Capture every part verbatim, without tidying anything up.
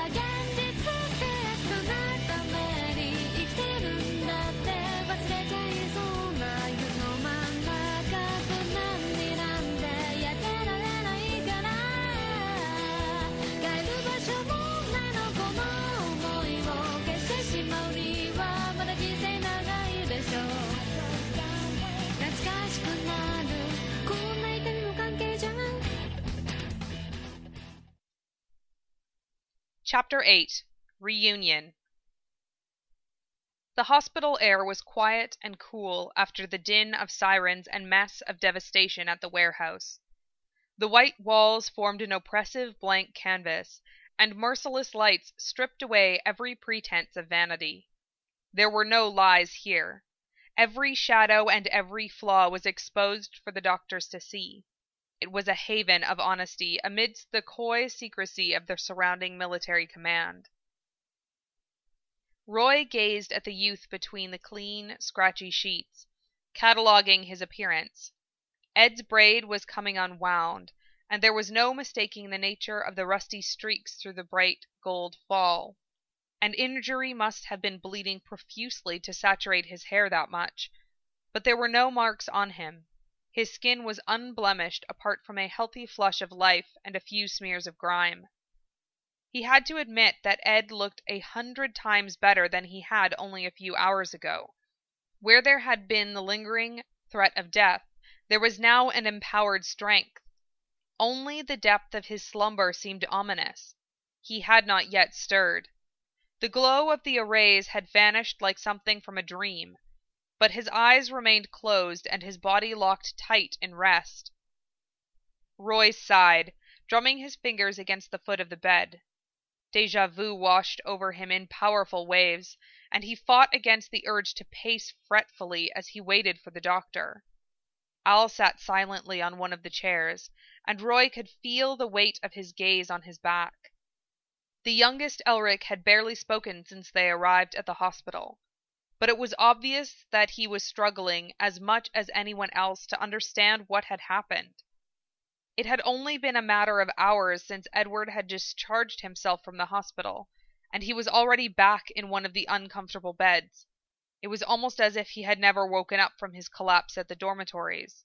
Chapter eight. Reunion. The hospital air was quiet and cool after the din of sirens and mess of devastation at the warehouse. The white walls formed an oppressive blank canvas, and merciless lights stripped away every pretense of vanity. There were no lies here. Every shadow and every flaw was exposed for the doctors to see. It was a haven of honesty amidst the coy secrecy of the surrounding military command. Roy gazed at the youth between the clean, scratchy sheets, cataloguing his appearance. Ed's braid was coming unwound, and there was no mistaking the nature of the rusty streaks through the bright gold fall. An injury must have been bleeding profusely to saturate his hair that much, but there were no marks on him. His skin was unblemished apart from a healthy flush of life and a few smears of grime. He had to admit that Ed looked a hundred times better than he had only a few hours ago. Where there had been the lingering threat of death, there was now an empowered strength. Only the depth of his slumber seemed ominous. He had not yet stirred. The glow of the arrays had vanished like something from a dream, but his eyes remained closed and his body locked tight in rest. Roy sighed, drumming his fingers against the foot of the bed. Deja vu washed over him in powerful waves, and he fought against the urge to pace fretfully as he waited for the doctor. Al sat silently on one of the chairs, and Roy could feel the weight of his gaze on his back. The youngest Elric had barely spoken since they arrived at the hospital, but it was obvious that he was struggling as much as anyone else to understand what had happened. It had only been a matter of hours since Edward had discharged himself from the hospital, and he was already back in one of the uncomfortable beds. It was almost as if he had never woken up from his collapse at the dormitories.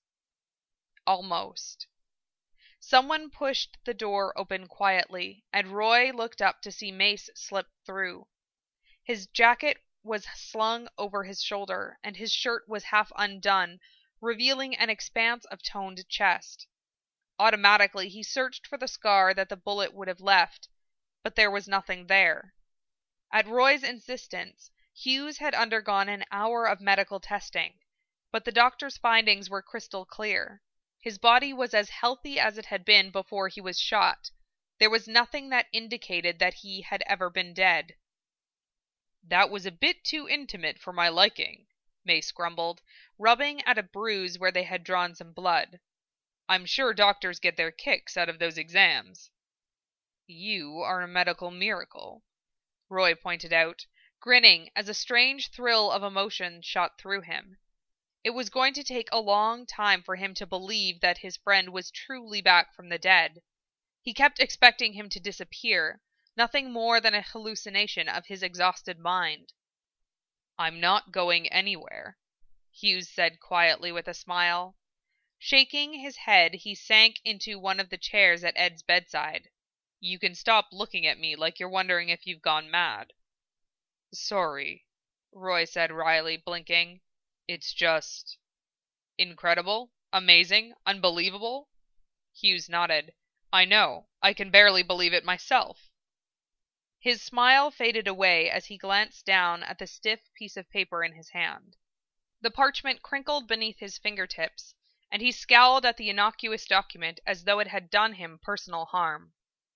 Almost. Someone pushed the door open quietly, and Roy looked up to see Mace slip through. His jacket was slung over his shoulder, and his shirt was half undone, revealing an expanse of toned chest. Automatically, he searched for the scar that the bullet would have left, but there was nothing there. At Roy's insistence, Hughes had undergone an hour of medical testing, but the doctor's findings were crystal clear. His body was as healthy as it had been before he was shot. There was nothing that indicated that he had ever been dead. "That was a bit too intimate for my liking," Mace grumbled, rubbing at a bruise where they had drawn some blood. "I'm sure doctors get their kicks out of those exams." "You are a medical miracle," Roy pointed out, grinning as a strange thrill of emotion shot through him. It was going to take a long time for him to believe that his friend was truly back from the dead. He kept expecting him to disappear, nothing more than a hallucination of his exhausted mind. "I'm not going anywhere," Hughes said quietly with a smile. Shaking his head, he sank into one of the chairs at Ed's bedside. "You can stop looking at me like you're wondering if you've gone mad." "Sorry," Roy said wryly, blinking. "It's just..." "Incredible? Amazing? Unbelievable?" Hughes nodded. "I know. I can barely believe it myself." His smile faded away as he glanced down at the stiff piece of paper in his hand. The parchment crinkled beneath his fingertips, and he scowled at the innocuous document as though it had done him personal harm.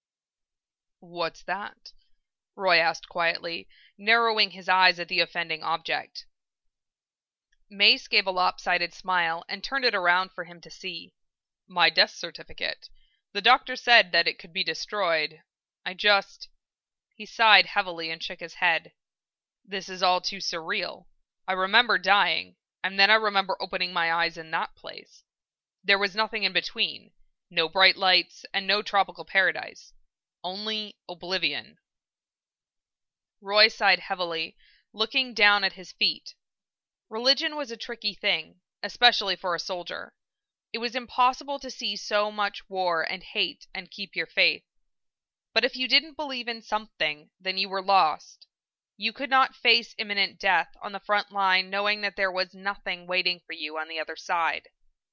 "What's that?" Roy asked quietly, narrowing his eyes at the offending object. Mace gave a lopsided smile and turned it around for him to see. "My death certificate. The doctor said that it could be destroyed. I just..." He sighed heavily and shook his head. "This is all too surreal. I remember dying, and then I remember opening my eyes in that place. There was nothing in between. No bright lights, and no tropical paradise. Only oblivion. Roy sighed heavily, looking down at his feet. Religion was a tricky thing, especially for a soldier. It was impossible to see so much war and hate and keep your faith. But if you didn't believe in something, then you were lost. You could not face imminent death on the front line knowing that there was nothing waiting for you on the other side.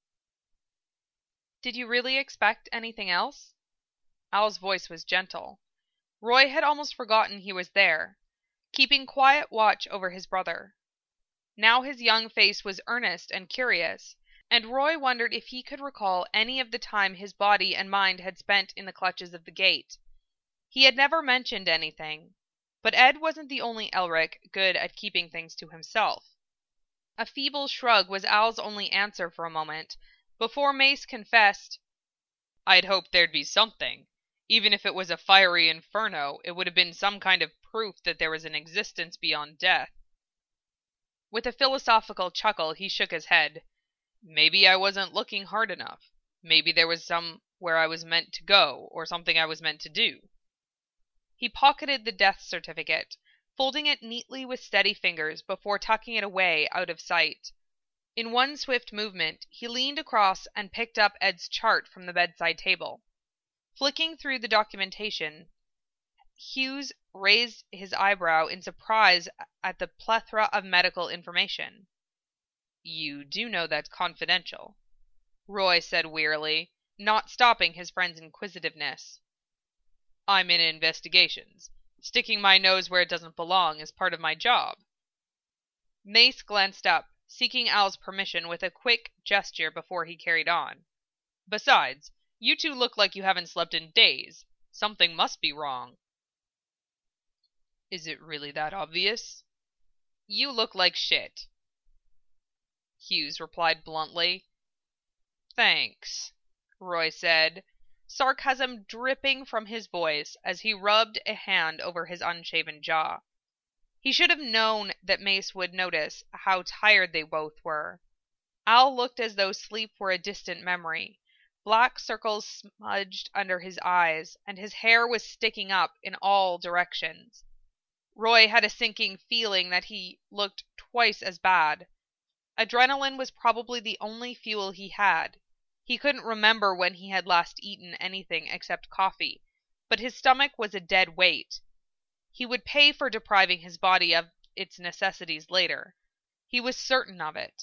Did you really expect anything else? Al's voice was gentle. Roy had almost forgotten he was there, keeping quiet watch over his brother. Now his young face was earnest and curious, and Roy wondered if he could recall any of the time his body and mind had spent in the clutches of the gate. He had never mentioned anything, but Ed wasn't the only Elric good at keeping things to himself. A feeble shrug was Al's only answer for a moment, before Mace confessed, "I'd hoped there'd be something. Even if it was a fiery inferno, it would have been some kind of proof that there was an existence beyond death." With a philosophical chuckle, he shook his head. "Maybe I wasn't looking hard enough. Maybe there was somewhere I was meant to go, or something I was meant to do." He pocketed the death certificate, folding it neatly with steady fingers before tucking it away out of sight. In one swift movement, he leaned across and picked up Ed's chart from the bedside table. Flicking through the documentation, Hughes raised his eyebrow in surprise at the plethora of medical information. "You do know that's confidential," Roy said wearily, not stopping his friend's inquisitiveness. "I'm in investigations. Sticking my nose where it doesn't belong is part of my job." Mace glanced up, seeking Al's permission with a quick gesture before he carried on. "Besides, you two look like you haven't slept in days. Something must be wrong." "Is it really that obvious?" "You look like shit," Hughes replied bluntly. "Thanks," Roy said, sarcasm dripping from his voice as he rubbed a hand over his unshaven jaw. He should have known that Mace would notice how tired they both were. Al looked as though sleep were a distant memory. Black circles smudged under his eyes, and his hair was sticking up in all directions. Roy had a sinking feeling that he looked twice as bad. Adrenaline was probably the only fuel he had. He couldn't remember when he had last eaten anything except coffee, but his stomach was a dead weight. He would pay for depriving his body of its necessities later. He was certain of it.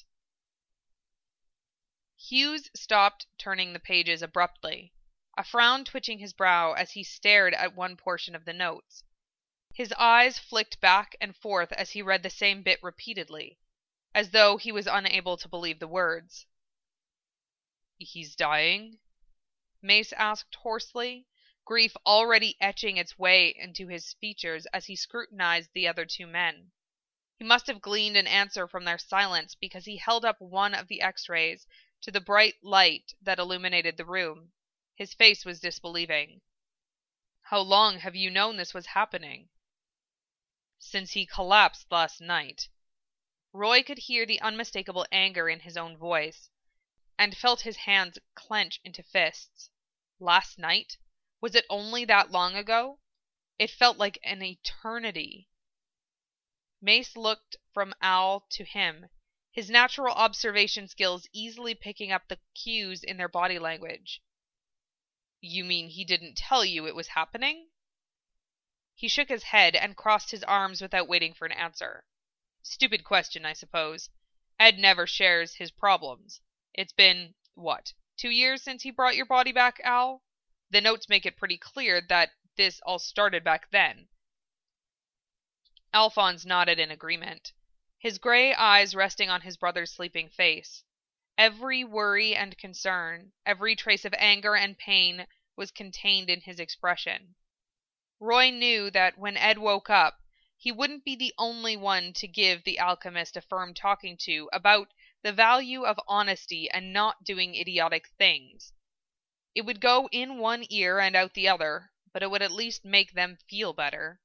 Hughes stopped turning the pages abruptly, a frown twitching his brow as he stared at one portion of the notes. His eyes flicked back and forth as he read the same bit repeatedly, as though he was unable to believe the words. "He's dying?" Mace asked hoarsely, grief already etching its way into his features as he scrutinized the other two men. He must have gleaned an answer from their silence because he held up one of the X-rays to the bright light that illuminated the room. His face was disbelieving. "How long have you known this was happening?" "Since he collapsed last night." Roy could hear the unmistakable anger in his own voice, and felt his hands clench into fists. Last night? Was it only that long ago? It felt like an eternity. Mace looked from Al to him, his natural observation skills easily picking up the cues in their body language. "You mean he didn't tell you it was happening?" He shook his head and crossed his arms without waiting for an answer. "Stupid question, I suppose. Ed never shares his problems. It's been, what, two years since he brought your body back, Al? The notes make it pretty clear that this all started back then." Alphonse nodded in agreement, his gray eyes resting on his brother's sleeping face. Every worry and concern, every trace of anger and pain was contained in his expression. Roy knew that when Ed woke up, he wouldn't be the only one to give the alchemist a firm talking to about the value of honesty and not doing idiotic things. It would go in one ear and out the other, but it would at least make them feel better.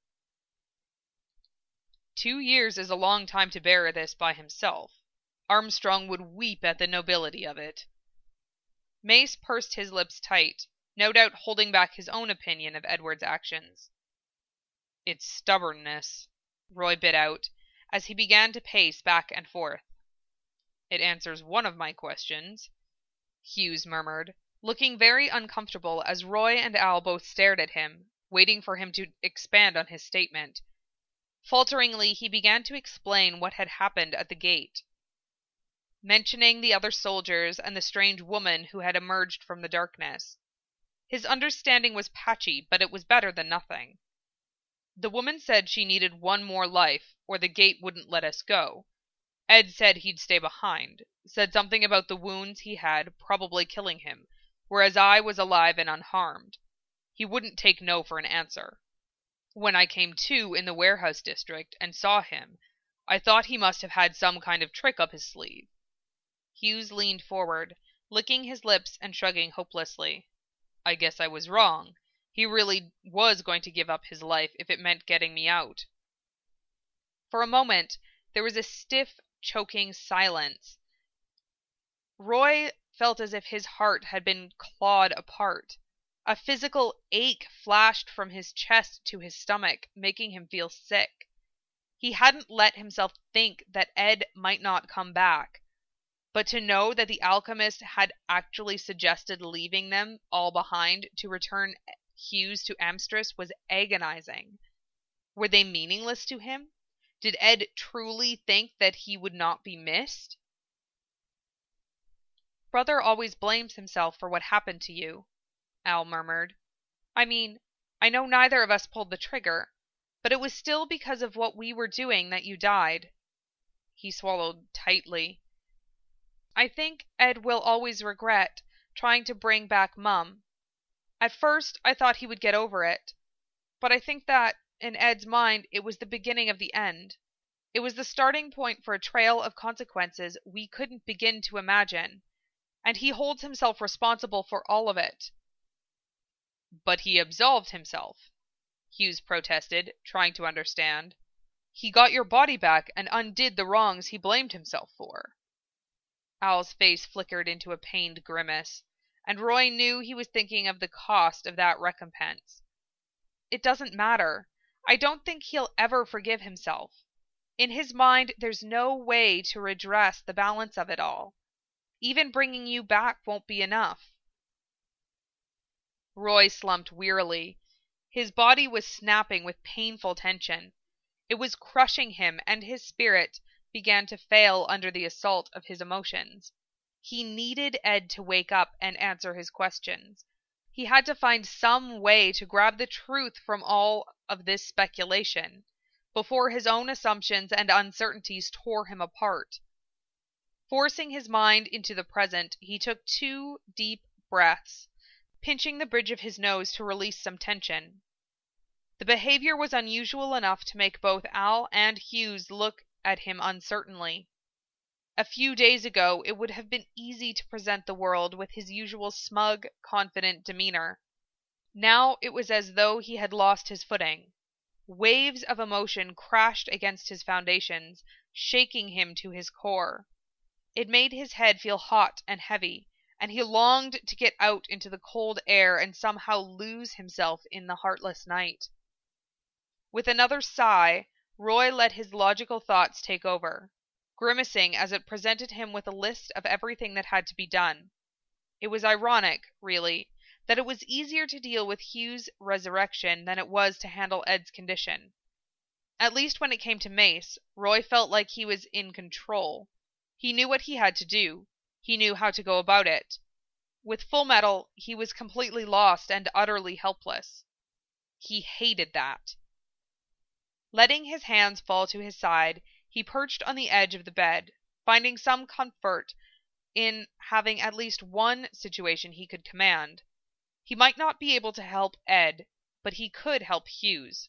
Two years is a long time to bear this by himself. Armstrong would weep at the nobility of it. Mace pursed his lips tight, no doubt holding back his own opinion of Edward's actions. "It's stubbornness," Roy bit out, as he began to pace back and forth. "It answers one of my questions," Hughes murmured, looking very uncomfortable as Roy and Al both stared at him, waiting for him to expand on his statement. Falteringly, he began to explain what had happened at the gate, mentioning the other soldiers and the strange woman who had emerged from the darkness. His understanding was patchy, but it was better than nothing. "The woman said she needed one more life, or the gate wouldn't let us go. Ed said he'd stay behind, said something about the wounds he had probably killing him, whereas I was alive and unharmed. He wouldn't take no for an answer. When I came to in the warehouse district and saw him, I thought he must have had some kind of trick up his sleeve." Hughes leaned forward, licking his lips and shrugging hopelessly. "I guess I was wrong. He really was going to give up his life if it meant getting me out." For a moment, there was a stiff, choking silence. Roy felt as if his heart had been clawed apart. A physical ache flashed from his chest to his stomach, making him feel sick. He hadn't let himself think that Ed might not come back, but to know that the alchemist had actually suggested leaving them all behind to return Hughes to Amstress was agonizing. Were they meaningless to him? Did Ed truly think that he would not be missed? "Brother always blames himself for what happened to you," Al murmured. "I mean, I know neither of us pulled the trigger, but it was still because of what we were doing that you died." He swallowed tightly. "I think Ed will always regret trying to bring back Mum. At first, I thought he would get over it, but I think that, in Ed's mind, it was the beginning of the end. It was the starting point for a trail of consequences we couldn't begin to imagine, and he holds himself responsible for all of it." "But he absolved himself," Hughes protested, trying to understand. "He got your body back and undid the wrongs he blamed himself for." Al's face flickered into a pained grimace, and Roy knew he was thinking of the cost of that recompense. "It doesn't matter. I don't think he'll ever forgive himself. In his mind, there's no way to redress the balance of it all. Even bringing you back won't be enough." Roy slumped wearily. His body was snapping with painful tension. It was crushing him, and his spirit began to fail under the assault of his emotions. He needed Ed to wake up and answer his questions. He had to find some way to grab the truth from all of this speculation, before his own assumptions and uncertainties tore him apart. Forcing his mind into the present, he took two deep breaths, pinching the bridge of his nose to release some tension. The behavior was unusual enough to make both Al and Hughes look at him uncertainly. A few days ago, it would have been easy to present the world with his usual smug, confident demeanor. Now it was as though he had lost his footing. Waves of emotion crashed against his foundations, shaking him to his core. It made his head feel hot and heavy, and he longed to get out into the cold air and somehow lose himself in the heartless night. With another sigh, Roy let his logical thoughts take over, grimacing as it presented him with a list of everything that had to be done. It was ironic, really, that it was easier to deal with Hugh's resurrection than it was to handle Ed's condition. At least when it came to Mace, Roy felt like he was in control. He knew what he had to do. He knew how to go about it. With Full Metal, he was completely lost and utterly helpless. He hated that. Letting his hands fall to his side, he perched on the edge of the bed, finding some comfort in having at least one situation he could command. He might not be able to help Ed, but he could help Hughes.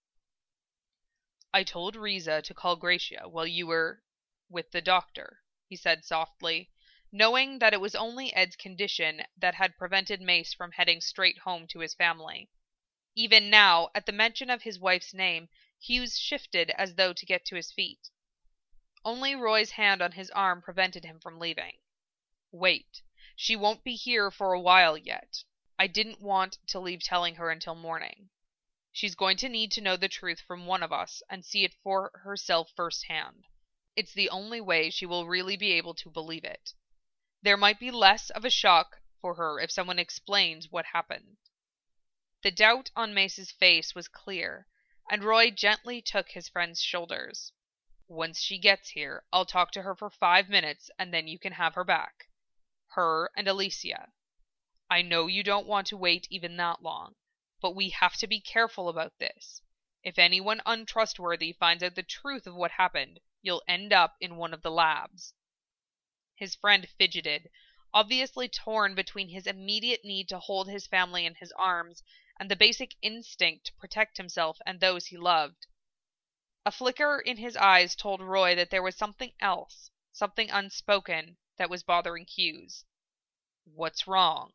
"I told Riza to call Gracia while you were with the doctor," he said softly, knowing that it was only Ed's condition that had prevented Mace from heading straight home to his family. Even now, at the mention of his wife's name, Hughes shifted as though to get to his feet. Only Roy's hand on his arm prevented him from leaving. "Wait. She won't be here for a while yet. I didn't want to leave telling her until morning. She's going to need to know the truth from one of us and see it for herself firsthand. It's the only way she will really be able to believe it. There might be less of a shock for her if someone explains what happened." The doubt on Mace's face was clear, and Roy gently took his friend's shoulders. "Once she gets here, I'll talk to her for five minutes and then you can have her back. Her and Alicia. I know you don't want to wait even that long, but we have to be careful about this. If anyone untrustworthy finds out the truth of what happened, you'll end up in one of the labs." His friend fidgeted, obviously torn between his immediate need to hold his family in his arms and the basic instinct to protect himself and those he loved. A flicker in his eyes told Roy that there was something else, something unspoken, that was bothering Hughes. "What's wrong?"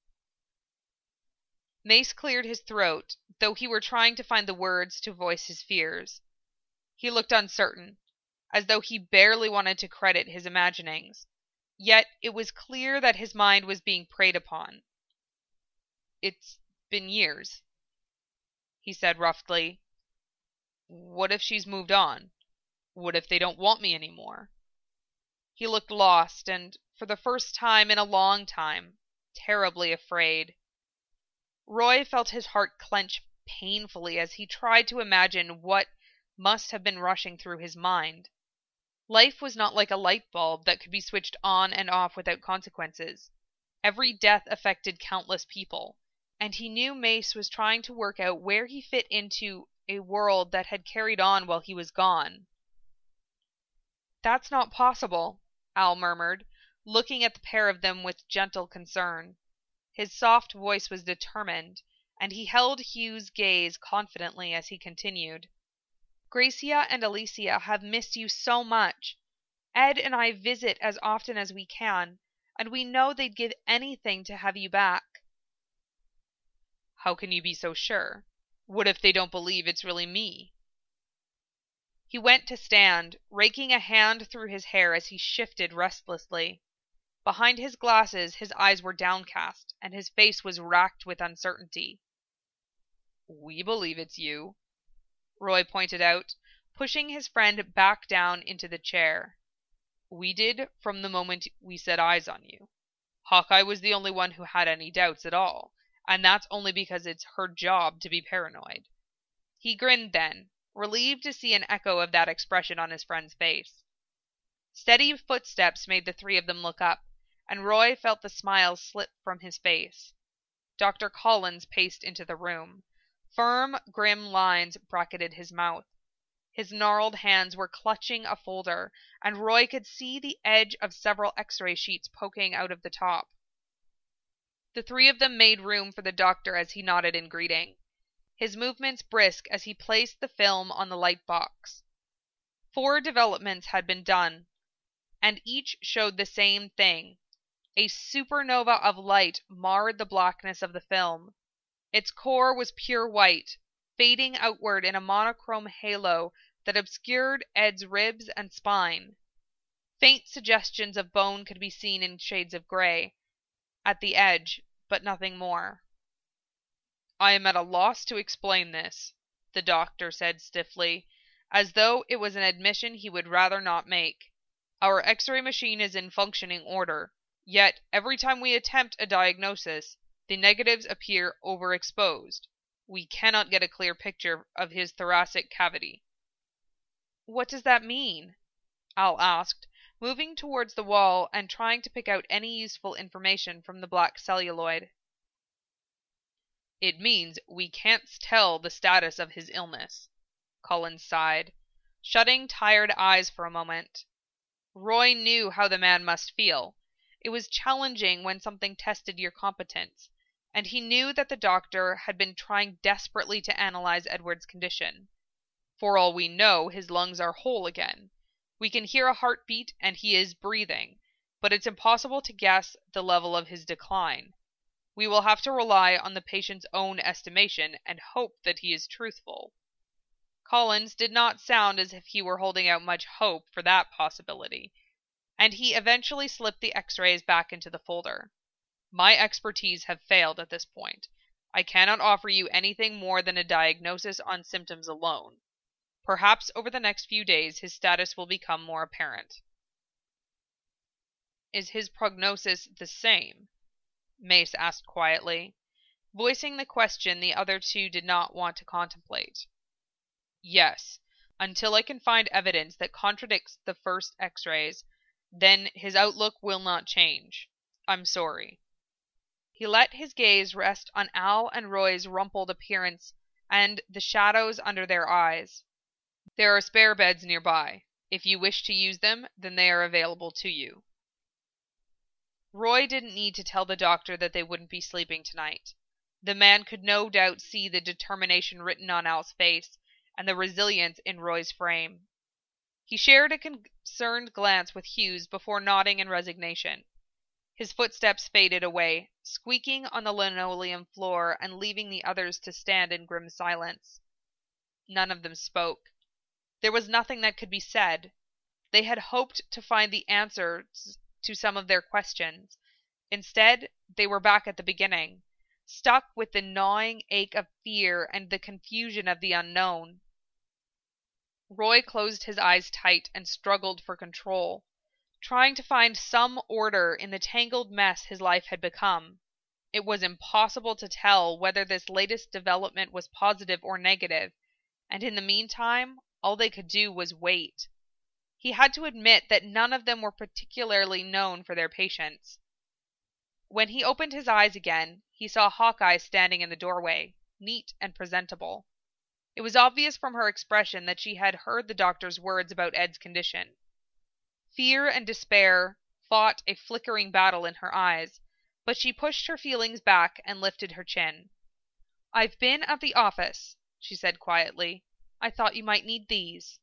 Mace cleared his throat, though he were trying to find the words to voice his fears. He looked uncertain, as though he barely wanted to credit his imaginings, yet it was clear that his mind was being preyed upon. "It's been years," he said roughly. "What if she's moved on? What if they don't want me anymore?" He looked lost, and, for the first time in a long time, terribly afraid. Roy felt his heart clench painfully as he tried to imagine what must have been rushing through his mind. Life was not like a light bulb that could be switched on and off without consequences. Every death affected countless people, and he knew Mace was trying to work out where he fit into a world that had carried on while he was gone. "That's not possible," Al murmured, looking at the pair of them with gentle concern. His soft voice was determined, and he held Hugh's gaze confidently as he continued. "Gracia and Alicia have missed you so much. Ed and I visit as often as we can, and we know they'd give anything to have you back." "How can you be so sure? What if they don't believe it's really me?" He went to stand, raking a hand through his hair as he shifted restlessly. Behind his glasses his eyes were downcast, and his face was racked with uncertainty. "We believe it's you," Roy pointed out, pushing his friend back down into the chair. "We did from the moment we set eyes on you. Hawkeye was the only one who had any doubts at all, and that's only because it's her job to be paranoid." He grinned then, relieved to see an echo of that expression on his friend's face. Steady footsteps made the three of them look up, and Roy felt the smile slip from his face. Doctor Collins paced into the room. Firm, grim lines bracketed his mouth. His gnarled hands were clutching a folder, and Roy could see the edge of several x-ray sheets poking out of the top. The three of them made room for the doctor as he nodded in greeting, his movements brisk as he placed the film on the light box. Four developments had been done, and each showed the same thing. A supernova of light marred the blackness of the film. Its core was pure white, fading outward in a monochrome halo that obscured Ed's ribs and spine. Faint suggestions of bone could be seen in shades of gray at the edge, but nothing more. "I am at a loss to explain this," the doctor said stiffly, as though it was an admission he would rather not make. "Our X-ray machine is in functioning order, yet every time we attempt a diagnosis, the negatives appear overexposed. We cannot get a clear picture of his thoracic cavity." "What does that mean?" Al asked, moving towards the wall and trying to pick out any useful information from the black celluloid. "It means we can't tell the status of his illness," Collins sighed, shutting tired eyes for a moment. Roy knew how the man must feel. It was challenging when something tested your competence, and he knew that the doctor had been trying desperately to analyze Edward's condition. For all we know, his lungs are whole again. We can hear a heartbeat and he is breathing, but it's impossible to guess the level of his decline. We will have to rely on the patient's own estimation and hope that he is truthful. Collins did not sound as if he were holding out much hope for that possibility, and he eventually slipped the x-rays back into the folder. "My expertise have failed at this point. I cannot offer you anything more than a diagnosis on symptoms alone. Perhaps over the next few days his status will become more apparent." "Is his prognosis the same?" Mace asked quietly, voicing the question the other two did not want to contemplate. "Yes. Until I can find evidence that contradicts the first X-rays, then his outlook will not change. I'm sorry." He let his gaze rest on Al and Roy's rumpled appearance and the shadows under their eyes. "There are spare beds nearby. If you wish to use them, then they are available to you." Roy didn't need to tell the doctor that they wouldn't be sleeping tonight. The man could no doubt see the determination written on Al's face, and the resilience in Roy's frame. He shared a concerned glance with Hughes before nodding in resignation. His footsteps faded away, squeaking on the linoleum floor and leaving the others to stand in grim silence. None of them spoke. There was nothing that could be said. They had hoped to find the answers to some of their questions. Instead, they were back at the beginning, stuck with the gnawing ache of fear and the confusion of the unknown. Roy closed his eyes tight and struggled for control, trying to find some order in the tangled mess his life had become. It was impossible to tell whether this latest development was positive or negative, and in the meantime, all they could do was wait. He had to admit that none of them were particularly known for their patience. When he opened his eyes again, he saw Hawkeye standing in the doorway, neat and presentable. It was obvious from her expression that she had heard the doctor's words about Ed's condition. Fear and despair fought a flickering battle in her eyes, but she pushed her feelings back and lifted her chin. "I've been at the office," she said quietly. "I thought you might need these."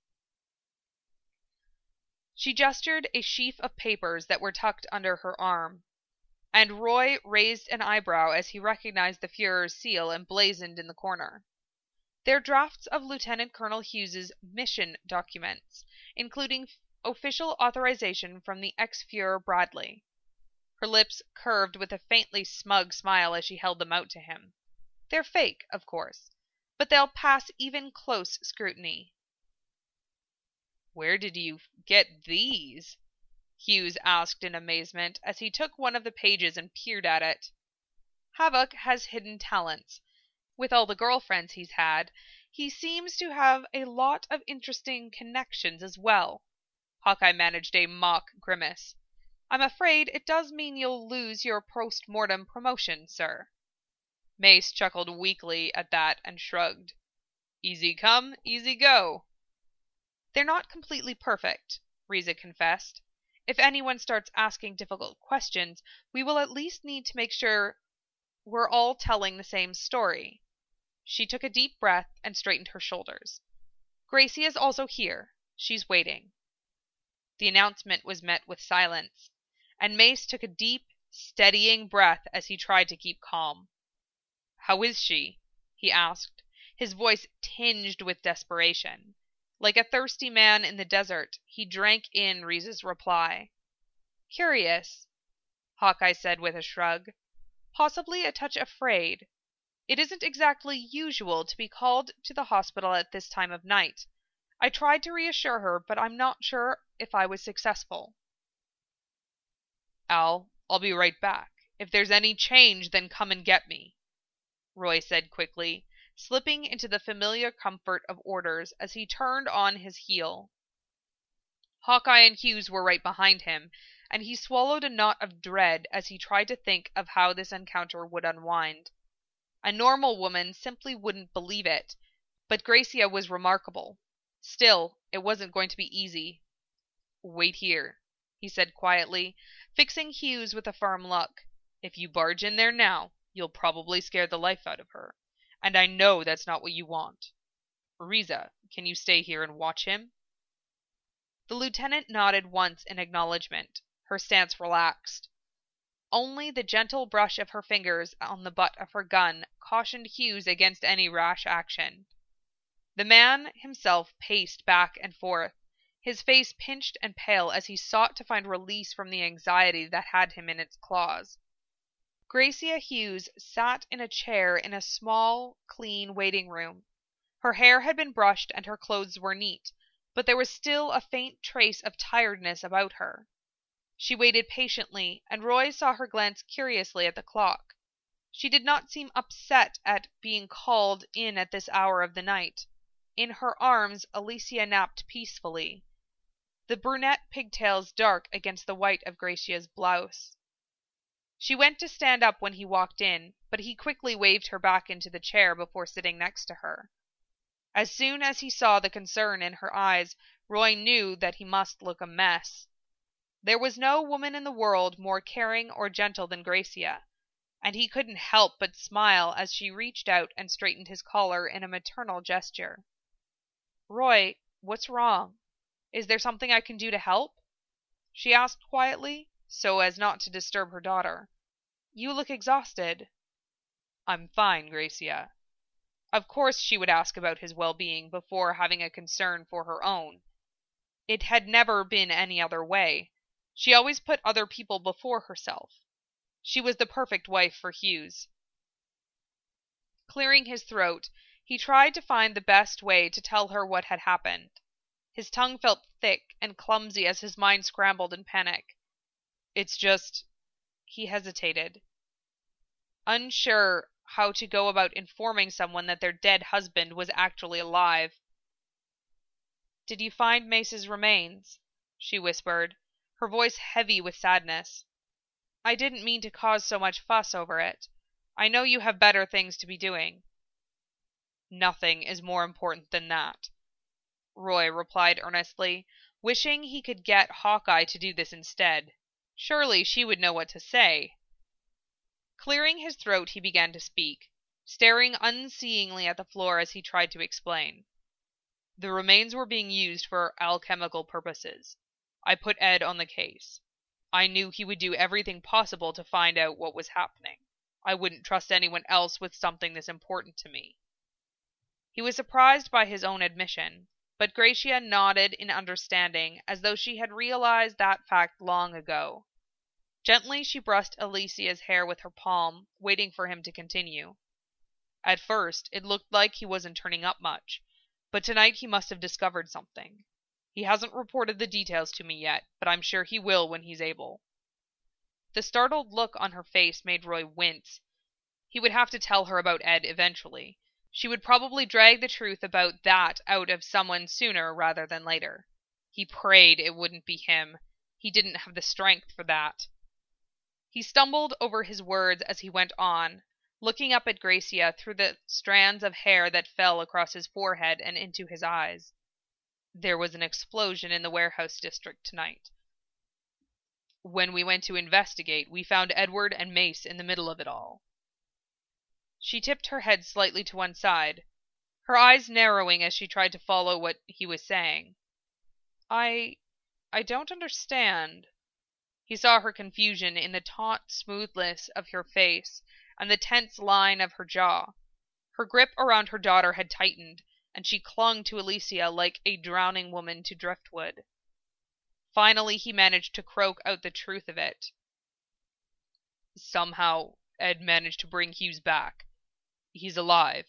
She gestured a sheaf of papers that were tucked under her arm, and Roy raised an eyebrow as he recognized the Fuhrer's seal emblazoned in the corner. They're drafts of Lieutenant Colonel Hughes's mission documents, including official authorization from the ex-Fuhrer Bradley. Her lips curved with a faintly smug smile as she held them out to him. "They're fake, of course, but they'll pass even close scrutiny." "Where did you get these?" Hughes asked in amazement as he took one of the pages and peered at it. "Havoc has hidden talents. With all the girlfriends he's had, he seems to have a lot of interesting connections as well." Hawkeye managed a mock grimace. "I'm afraid it does mean you'll lose your post-mortem promotion, sir." Mace chuckled weakly at that and shrugged. "Easy come, easy go." "They're not completely perfect," Riza confessed. "If anyone starts asking difficult questions, we will at least need to make sure we're all telling the same story." She took a deep breath and straightened her shoulders. "Gracie is also here. She's waiting." The announcement was met with silence, and Mace took a deep, steadying breath as he tried to keep calm. "How is she?" he asked, his voice tinged with desperation. Like a thirsty man in the desert, he drank in Riza's reply. "Curious," Hawkeye said with a shrug. "Possibly a touch afraid. It isn't exactly usual to be called to the hospital at this time of night. I tried to reassure her, but I'm not sure if I was successful." "Al, I'll be right back. If there's any change, then come and get me," Roy said quickly, slipping into the familiar comfort of orders as he turned on his heel. Hawkeye and Hughes were right behind him, and he swallowed a knot of dread as he tried to think of how this encounter would unwind. A normal woman simply wouldn't believe it, but Gracia was remarkable. Still, it wasn't going to be easy. "Wait here," he said quietly, fixing Hughes with a firm look. "If you barge in there now, you'll probably scare the life out of her, and I know that's not what you want. Riza, can you stay here and watch him?" The lieutenant nodded once in acknowledgement, her stance relaxed. Only the gentle brush of her fingers on the butt of her gun cautioned Hughes against any rash action. The man himself paced back and forth, his face pinched and pale as he sought to find release from the anxiety that had him in its claws. Gracia Hughes sat in a chair in a small, clean waiting room. Her hair had been brushed and her clothes were neat, but there was still a faint trace of tiredness about her. She waited patiently, and Roy saw her glance curiously at the clock. She did not seem upset at being called in at this hour of the night. In her arms Alicia napped peacefully, the brunette pigtails dark against the white of Gracia's blouse. She went to stand up when he walked in, but he quickly waved her back into the chair before sitting next to her. As soon as he saw the concern in her eyes, Roy knew that he must look a mess. There was no woman in the world more caring or gentle than Gracia, and he couldn't help but smile as she reached out and straightened his collar in a maternal gesture. "Roy, what's wrong? Is there something I can do to help?" she asked quietly, so as not to disturb her daughter. "You look exhausted." "I'm fine, Gracia." Of course she would ask about his well-being before having a concern for her own. It had never been any other way. She always put other people before herself. She was the perfect wife for Hughes. Clearing his throat, he tried to find the best way to tell her what had happened. His tongue felt thick and clumsy as his mind scrambled in panic. "It's just..." He hesitated, unsure how to go about informing someone that their dead husband was actually alive. "Did you find Mace's remains?" she whispered, her voice heavy with sadness. "I didn't mean to cause so much fuss over it. I know you have better things to be doing." "Nothing is more important than that," Roy replied earnestly, wishing he could get Hawkeye to do this instead. Surely she would know what to say. Clearing his throat, he began to speak, staring unseeingly at the floor as he tried to explain. "The remains were being used for alchemical purposes. I put Ed on the case. I knew he would do everything possible to find out what was happening. I wouldn't trust anyone else with something this important to me." He was surprised by his own admission, but Gracia nodded in understanding, as though she had realized that fact long ago. Gently she brushed Alicia's hair with her palm, waiting for him to continue. "At first, it looked like he wasn't turning up much, but tonight he must have discovered something. He hasn't reported the details to me yet, but I'm sure he will when he's able." The startled look on her face made Roy wince. He would have to tell her about Ed eventually. She would probably drag the truth about that out of someone sooner rather than later. He prayed it wouldn't be him. He didn't have the strength for that. He stumbled over his words as he went on, looking up at Gracia through the strands of hair that fell across his forehead and into his eyes. "There was an explosion in the warehouse district tonight. When we went to investigate, we found Edward and Mace in the middle of it all." She tipped her head slightly to one side, her eyes narrowing as she tried to follow what he was saying. I... I don't understand." He saw her confusion in the taut smoothness of her face and the tense line of her jaw. Her grip around her daughter had tightened, and she clung to Alicia like a drowning woman to driftwood. Finally he managed to croak out the truth of it. "Somehow Ed managed to bring Hughes back. He's alive."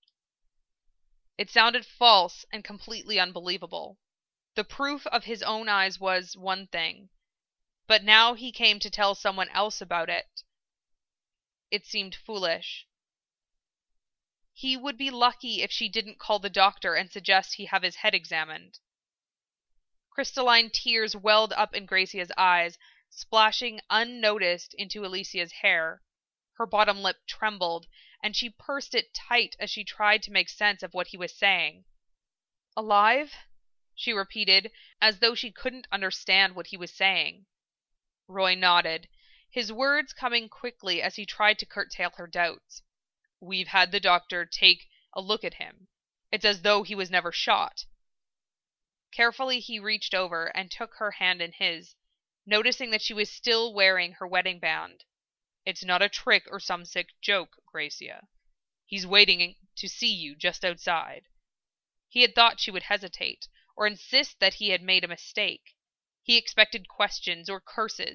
It sounded false and completely unbelievable. The proof of his own eyes was one thing, but now he came to tell someone else about it. It seemed foolish. He would be lucky if she didn't call the doctor and suggest he have his head examined. Crystalline tears welled up in Gracia's eyes, splashing unnoticed into Alicia's hair. Her bottom lip trembled, and she pursed it tight as she tried to make sense of what he was saying. "Alive?" she repeated, as though she couldn't understand what he was saying. Roy nodded, his words coming quickly as he tried to curtail her doubts. "We've had the doctor take a look at him. It's as though he was never shot." Carefully he reached over and took her hand in his, noticing that she was still wearing her wedding band. "It's not a trick or some sick joke, Gracia. He's waiting to see you just outside." He had thought she would hesitate, or insist that he had made a mistake. He expected questions or curses.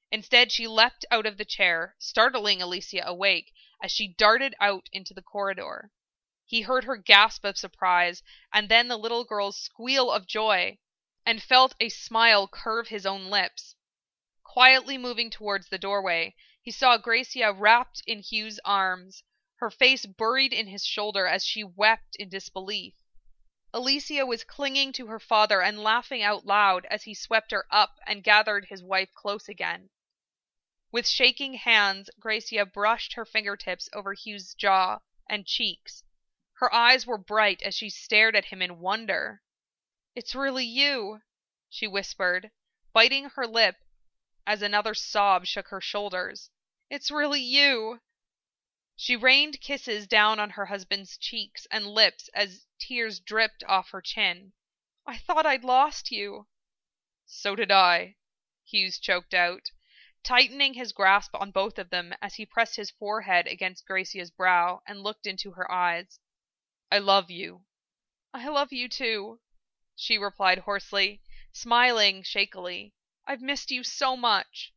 Instead, she leapt out of the chair, startling Alicia awake as she darted out into the corridor. He heard her gasp of surprise, and then the little girl's squeal of joy, and felt a smile curve his own lips. Quietly moving towards the doorway, he saw Gracia wrapped in Hugh's arms, her face buried in his shoulder as she wept in disbelief. Alicia was clinging to her father and laughing out loud as he swept her up and gathered his wife close again. With shaking hands, Gracia brushed her fingertips over Hugh's jaw and cheeks. Her eyes were bright as she stared at him in wonder. "It's really you," she whispered, biting her lip as another sob shook her shoulders. "It's really you." She rained kisses down on her husband's cheeks and lips as tears dripped off her chin. "I thought I'd lost you." "So did I," Hughes choked out, tightening his grasp on both of them as he pressed his forehead against Gracia's brow and looked into her eyes. "I love you." "I love you too," she replied hoarsely, smiling shakily. "I've missed you so much."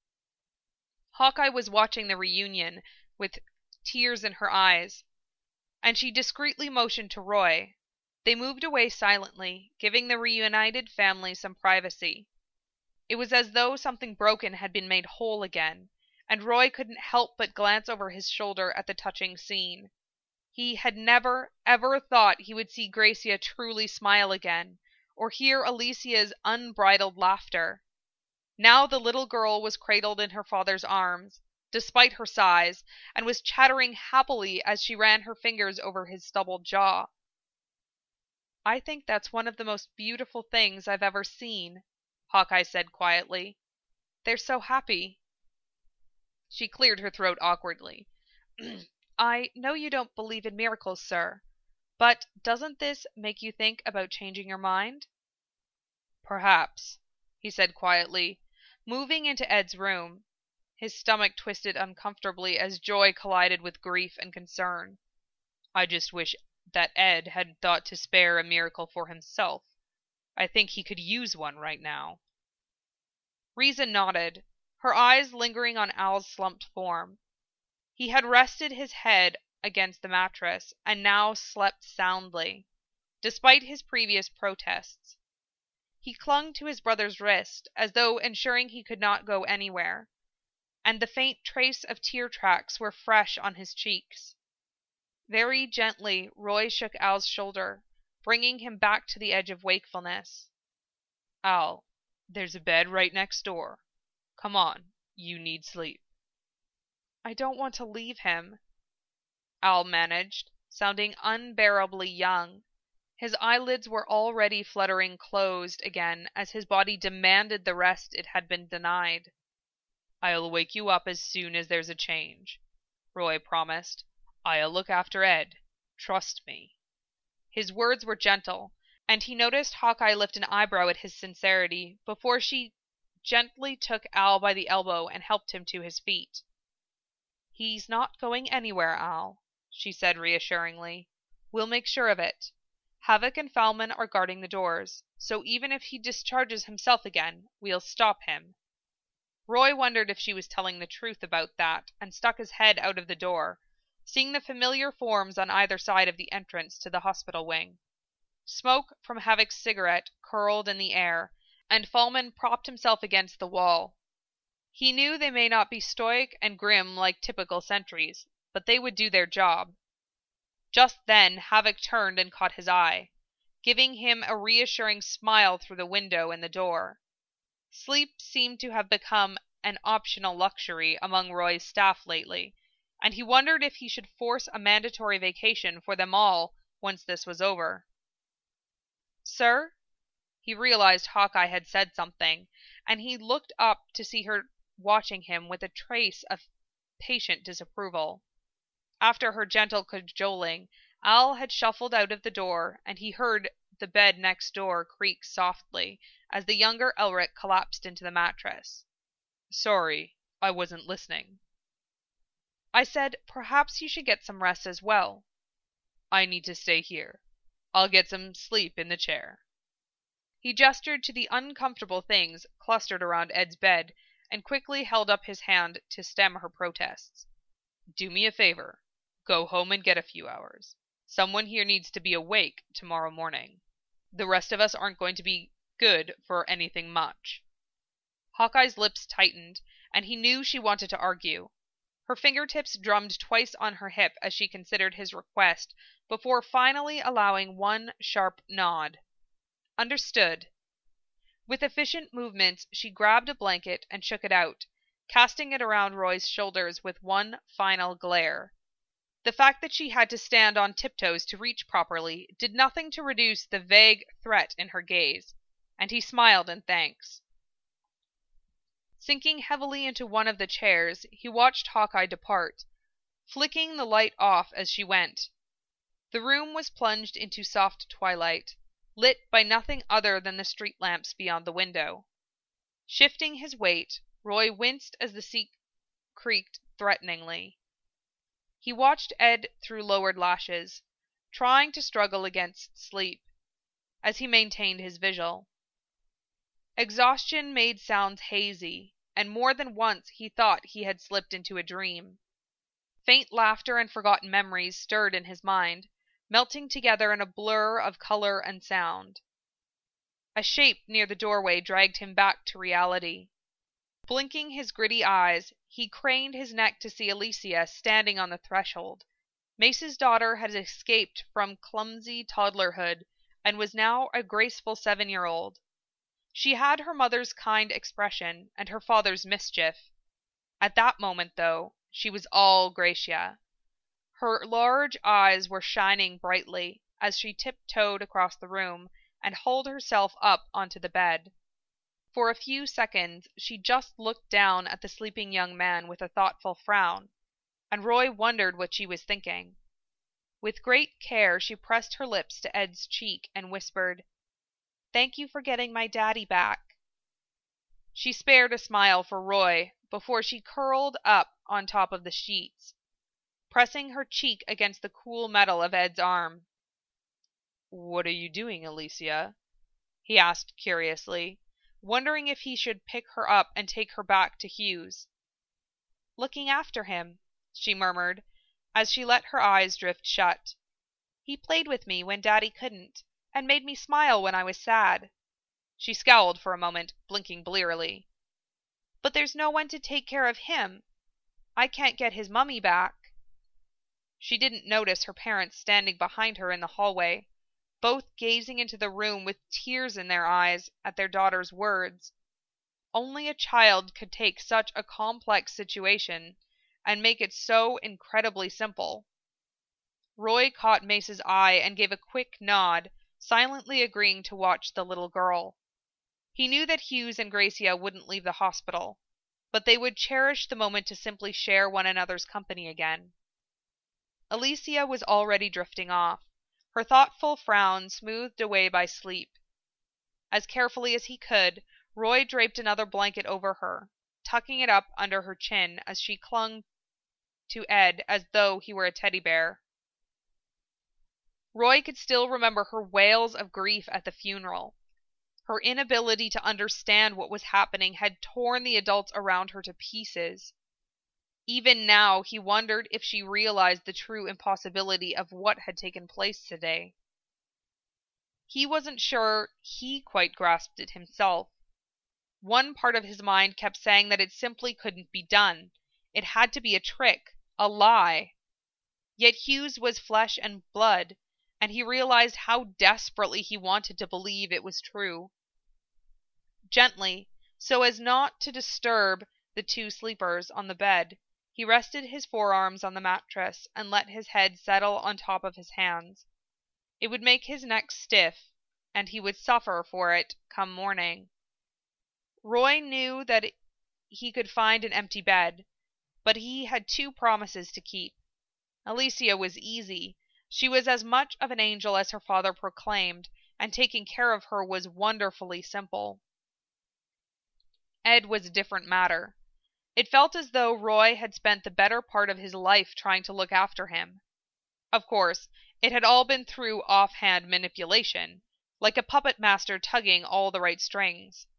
Hawkeye was watching the reunion with tears in her eyes, and she discreetly motioned to Roy. They moved away silently, giving the reunited family some privacy. It was as though something broken had been made whole again, and Roy couldn't help but glance over his shoulder at the touching scene. He had never, ever thought he would see Gracia truly smile again, or hear Alicia's unbridled laughter. Now the little girl was cradled in her father's arms, despite her size, and was chattering happily as she ran her fingers over his stubbled jaw. "I think that's one of the most beautiful things I've ever seen," Hawkeye said quietly. "They're so happy." She cleared her throat awkwardly. "I know you don't believe in miracles, sir, but doesn't this make you think about changing your mind?" "Perhaps," he said quietly, moving into Ed's room. His stomach twisted uncomfortably as joy collided with grief and concern. "I just wish that Ed had thought to spare a miracle for himself. I think he could use one right now." Reason nodded, her eyes lingering on Al's slumped form. He had rested his head against the mattress, and now slept soundly, despite his previous protests. He clung to his brother's wrist, as though ensuring he could not go anywhere, and the faint trace of tear tracks were fresh on his cheeks. Very gently, Roy shook Al's shoulder, bringing him back to the edge of wakefulness. "Al, there's a bed right next door. Come on, you need sleep." "I don't want to leave him," Al managed, sounding unbearably young. His eyelids were already fluttering closed again as his body demanded the rest it had been denied. "I'll wake you up as soon as there's a change," Roy promised. "I'll look after Ed. Trust me." His words were gentle, and he noticed Hawkeye lift an eyebrow at his sincerity before she gently took Al by the elbow and helped him to his feet. "He's not going anywhere, Al," she said reassuringly. "We'll make sure of it. Havoc and Falman are guarding the doors, so even if he discharges himself again, we'll stop him." Roy wondered if she was telling the truth about that, and stuck his head out of the door, seeing the familiar forms on either side of the entrance to the hospital wing. Smoke from Havoc's cigarette curled in the air, and Falman propped himself against the wall. He knew they may not be stoic and grim like typical sentries, but they would do their job. Just then Havoc turned and caught his eye, giving him a reassuring smile through the window in the door. Sleep seemed to have become an optional luxury among Roy's staff lately, and he wondered if he should force a mandatory vacation for them all once this was over. "Sir?" He realized Hawkeye had said something, and he looked up to see her watching him with a trace of patient disapproval. After her gentle cajoling, Al had shuffled out of the door, and he heard the bed next door creak softly as the younger Elric collapsed into the mattress. "Sorry, I wasn't listening." "I said perhaps you should get some rest as well." "I need to stay here. I'll get some sleep in the chair." He gestured to the uncomfortable things clustered around Ed's bed, and quickly held up his hand to stem her protests. "Do me a favor. Go home and get a few hours. Someone here needs to be awake tomorrow morning. The rest of us aren't going to be good for anything much." Hawkeye's lips tightened, and he knew she wanted to argue. Her fingertips drummed twice on her hip as she considered his request, before finally allowing one sharp nod. "Understood." With efficient movements, she grabbed a blanket and shook it out, casting it around Roy's shoulders with one final glare. The fact that she had to stand on tiptoes to reach properly did nothing to reduce the vague threat in her gaze, and he smiled in thanks. Sinking heavily into one of the chairs, he watched Hawkeye depart, flicking the light off as she went. The room was plunged into soft twilight, lit by nothing other than the street lamps beyond the window. Shifting his weight, Roy winced as the seat creaked threateningly. He watched Ed through lowered lashes, trying to struggle against sleep, as he maintained his vigil. Exhaustion made sounds hazy, and more than once he thought he had slipped into a dream. Faint laughter and forgotten memories stirred in his mind, melting together in a blur of color and sound. A shape near the doorway dragged him back to reality. Blinking his gritty eyes, he craned his neck to see Alicia standing on the threshold. Mace's daughter had escaped from clumsy toddlerhood and was now a graceful seven-year-old. She had her mother's kind expression and her father's mischief. At that moment, though, she was all Gracia. Her large eyes were shining brightly as she tiptoed across the room and hauled herself up onto the bed. For a few seconds she just looked down at the sleeping young man with a thoughtful frown, and Roy wondered what she was thinking. With great care she pressed her lips to Ed's cheek and whispered, "Thank you for getting my daddy back." She spared a smile for Roy before she curled up on top of the sheets, pressing her cheek against the cool metal of Ed's arm. "What are you doing, Alicia?" he asked curiously, wondering if he should pick her up and take her back to Hughes. "Looking after him," she murmured, as she let her eyes drift shut. "He played with me when Daddy couldn't, and made me smile when I was sad." She scowled for a moment, blinking blearily. "But there's no one to take care of him. I can't get his mummy back." She didn't notice her parents standing behind her in the hallway, both gazing into the room with tears in their eyes at their daughter's words. Only a child could take such a complex situation and make it so incredibly simple. Roy caught Mace's eye and gave a quick nod, silently agreeing to watch the little girl. He knew that Hughes and Gracia wouldn't leave the hospital, but they would cherish the moment to simply share one another's company again. Alicia was already drifting off, her thoughtful frown smoothed away by sleep. As carefully as he could, Roy draped another blanket over her, tucking it up under her chin as she clung to Ed as though he were a teddy bear. Roy could still remember her wails of grief at the funeral. Her inability to understand what was happening had torn the adults around her to pieces. Even now he wondered if she realized the true impossibility of what had taken place today. He wasn't sure he quite grasped it himself. One part of his mind kept saying that it simply couldn't be done. It had to be a trick, a lie. Yet Hughes was flesh and blood, and he realized how desperately he wanted to believe it was true. Gently, so as not to disturb the two sleepers on the bed, he rested his forearms on the mattress and let his head settle on top of his hands. It would make his neck stiff, and he would suffer for it come morning. Roy knew that he could find an empty bed, but he had two promises to keep. Alicia was easy. She was as much of an angel as her father proclaimed, and taking care of her was wonderfully simple. Ed was a different matter. It felt as though Roy had spent the better part of his life trying to look after him. Of course, it had all been through offhand manipulation, like a puppet master tugging all the right strings.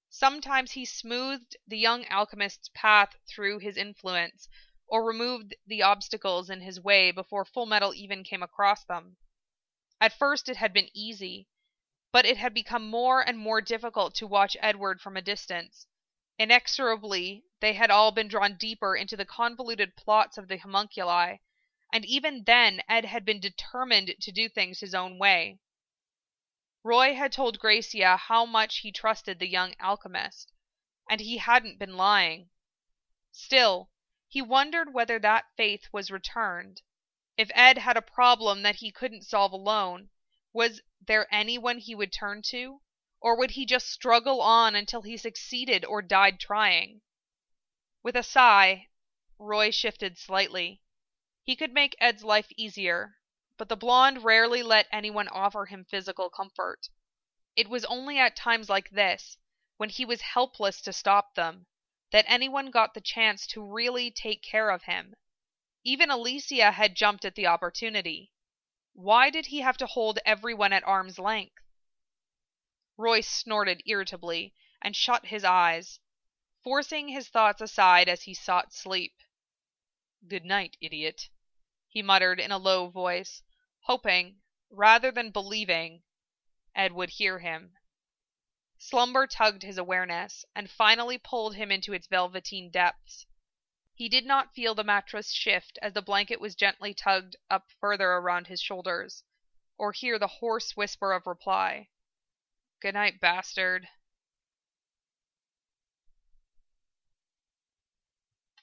Sometimes he smoothed the young alchemist's path through his influence, or removed the obstacles in his way before Full Metal even came across them. At first it had been easy, but it had become more and more difficult to watch Edward from a distance. Inexorably, they had all been drawn deeper into the convoluted plots of the homunculi, and even then Ed had been determined to do things his own way. Roy had told Gracia how much he trusted the young alchemist, and he hadn't been lying. Still, he wondered whether that faith was returned. If Ed had a problem that he couldn't solve alone, was there anyone he would turn to? Or would he just struggle on until he succeeded or died trying? With a sigh, Roy shifted slightly. He could make Ed's life easier, but the blonde rarely let anyone offer him physical comfort. It was only at times like this, when he was helpless to stop them, that anyone got the chance to really take care of him. Even Alicia had jumped at the opportunity. Why did he have to hold everyone at arm's length? Roy snorted irritably and shut his eyes, forcing his thoughts aside as he sought sleep. "Good night, idiot," he muttered in a low voice, hoping, rather than believing, Ed would hear him. Slumber tugged his awareness, and finally pulled him into its velveteen depths. He did not feel the mattress shift as the blanket was gently tugged up further around his shoulders, or hear the hoarse whisper of reply. "Good night, bastard."